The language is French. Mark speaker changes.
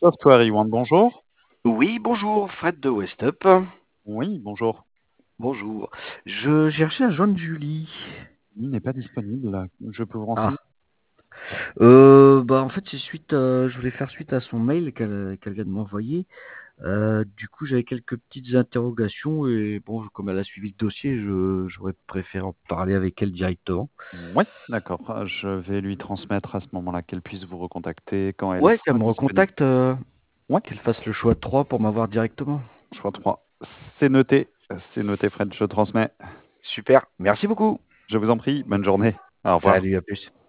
Speaker 1: Software One, bonjour.
Speaker 2: Oui, bonjour, Fred de Westup.
Speaker 1: Oui, bonjour.
Speaker 2: Bonjour. Je cherchais à joindre Julie.
Speaker 1: Il n'est pas disponible. Je peux vous renseigner?
Speaker 2: Ah, en fait, c'est suite, je voulais faire suite à son mail qu'elle vient de m'envoyer. Du coup, j'avais quelques petites interrogations et bon, comme elle a suivi le dossier, j'aurais préféré en parler avec elle directement.
Speaker 1: Oui, d'accord. Je vais lui transmettre à ce moment-là qu'elle puisse vous recontacter quand elle
Speaker 2: Ouais, qu'elle
Speaker 1: sera
Speaker 2: me
Speaker 1: disponible.
Speaker 2: recontacte,
Speaker 1: Oui,
Speaker 2: qu'elle fasse le choix de 3 pour m'avoir directement.
Speaker 1: choix 3. C'est noté. C'est noté, Fred. Je transmets.
Speaker 2: Super, merci beaucoup.
Speaker 1: Je vous en prie. Bonne journée. Au revoir.
Speaker 2: Salut, à plus.